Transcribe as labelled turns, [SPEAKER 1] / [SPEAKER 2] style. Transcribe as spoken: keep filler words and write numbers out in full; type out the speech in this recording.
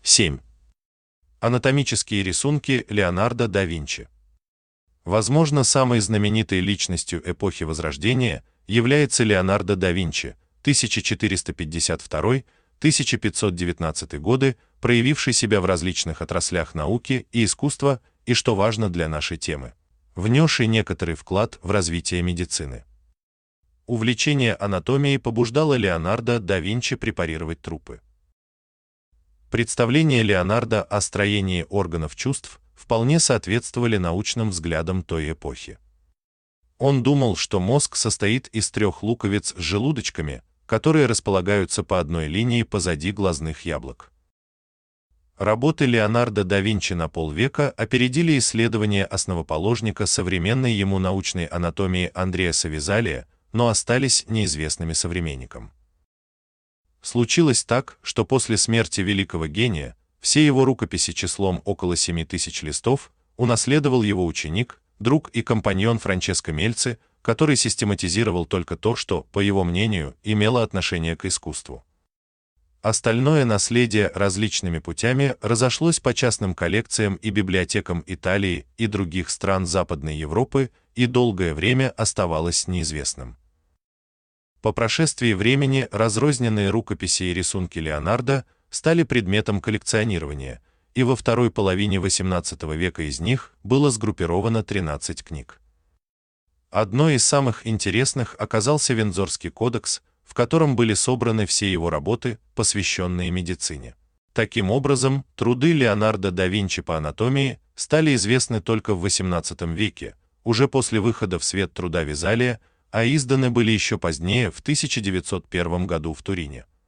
[SPEAKER 1] семь. Анатомические рисунки Леонардо да Винчи. Возможно, самой знаменитой личностью эпохи Возрождения является Леонардо да Винчи, тысяча четыреста пятьдесят второй — тысяча пятьсот девятнадцатый годы, проявивший себя в различных отраслях науки и искусства и, что важно для нашей темы, внесший некоторый вклад в развитие медицины. Увлечение анатомией побуждало Леонардо да Винчи препарировать трупы. Представления Леонардо о строении органов чувств вполне соответствовали научным взглядам той эпохи. Он думал, что мозг состоит из трех луковиц с желудочками, которые располагаются по одной линии позади глазных яблок. Работы Леонардо да Винчи на полвека опередили исследования основоположника современной ему научной анатомии Андреаса Везалия, но остались неизвестными современникам. Случилось так, что после смерти великого гения все его рукописи числом около семи тысяч листов унаследовал его ученик, друг и компаньон Франческо Мельци, который систематизировал только то, что, по его мнению, имело отношение к искусству. Остальное наследие различными путями разошлось по частным коллекциям и библиотекам Италии и других стран Западной Европы и долгое время оставалось неизвестным. По прошествии времени разрозненные рукописи и рисунки Леонардо стали предметом коллекционирования, и во второй половине восемнадцатого века из них было сгруппировано тринадцать книг. Одной из самых интересных оказался Виндзорский кодекс, в котором были собраны все его работы, посвященные медицине. Таким образом, труды Леонардо да Винчи по анатомии стали известны только в восемнадцатом веке, уже после выхода в свет труда Везалия, а изданы были еще позднее, в тысяча девятьсот первом году в Турине.